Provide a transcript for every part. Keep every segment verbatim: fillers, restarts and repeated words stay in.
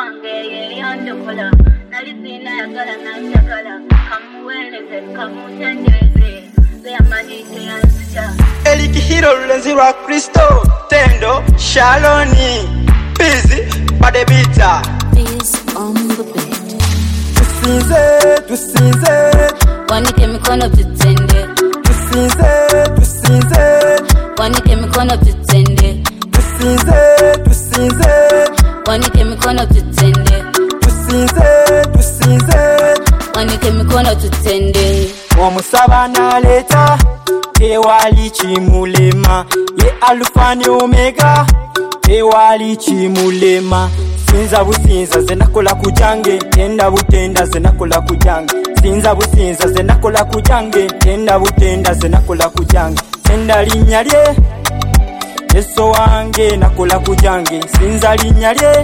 wange yandokola nalisina yagala nanjagala kamuweleze kamutendeze zeyamanite yanzija Elikihiro lulenzi lwa Kristo Tendo Shaloni Busy Badebita Peace on the beat Tusinze, tusinze Wanike mikono tutende Tusinze, tusinze Wanike mikono tutende Tusinze, tusinze Wanike mikono tutende Tusinze, tusinze Wanike mikono tutende Omusaba naleta Ewali chimulema Ye Alpha ne Omega Ewali chimulema Sinza businza zenakola kujange Tenda butenda zenakola kujange Sinza businza zenakola kujange Tenda butenda zenakola kujange Tenda linyalye Yeso wange nakola kujange Sinza linyalye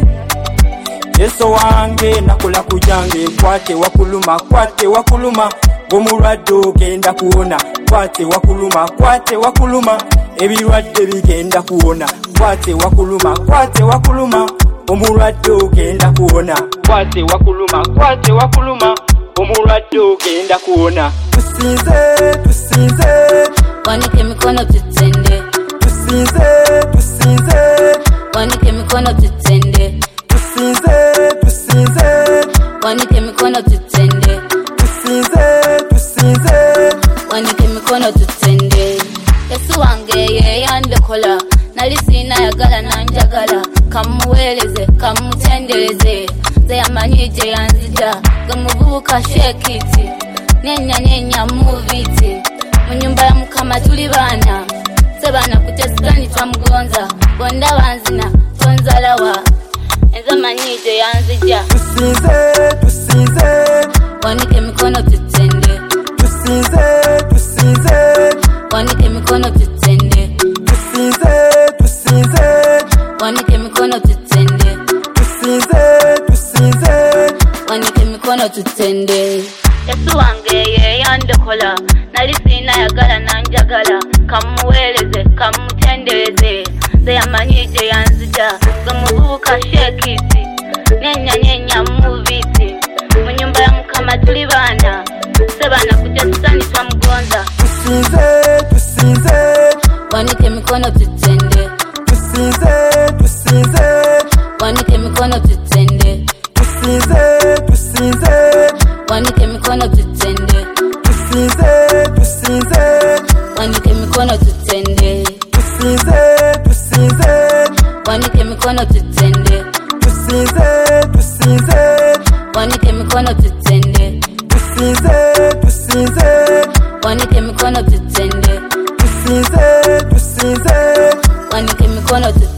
Yeso wange nakola kujange Kwate wakuluma, kwate wakuluma Gomulwadde genda kuona Kwate wakuluma, kwate wakuluma Ebirwadde bigenda kuona Kwate wakuluma, kwate wakuluma Omulwadde genda kuona Kwate wakuluma, kwate wakuluma Omulwadde genda kuona Tusinze, tusinze Wanike mikono tutende Tusinze, tusinze Wanike mikono tutende Tusinze, tusinze Wanike mikono tutende Tusinze, tusinze Wanike mikono tutende Yesu wange ye yandokola nalisina yagala nanjagala kamuweleze kamutendereze zeyamanyije yanzija gamuvubuka shekiti nenya nenya muviti munyumba ya mukama tuli bana sebana kutesitani twamugonza bonda banzina tonzalawa enzamanyije yanzija Tusinze, tusinze Wanike mikono tutende Tusinze, tusinze Wanike mikono tutende Tusinze, tusinze Wanike mikono tutende Tusinze, tusinze Wanike mikono tutende Yesu wange ye yandokola nalisina yagala nanjagala kamuweleze kamutendereze zeyamanyije yanzija gamuvubuka shekiti nenya nenya muviti munyumba ya mukama tuli bana sebana kutesitani twamugonza Tusinze, tusinze Wanike mikono tutende Tusinze, tusinze Wanike mikono tutende Tusinze, tusinze Wanike mikono tutende Tusinze, tusinze Wanike mikono tutende Tusinze, tusinze Wanike mikono tutende Tusinze, tusinze Wanike mikono tutende Tusinze, tusinze Wanike mikono tutende Tusinze, tusinze Wanike mikono tutende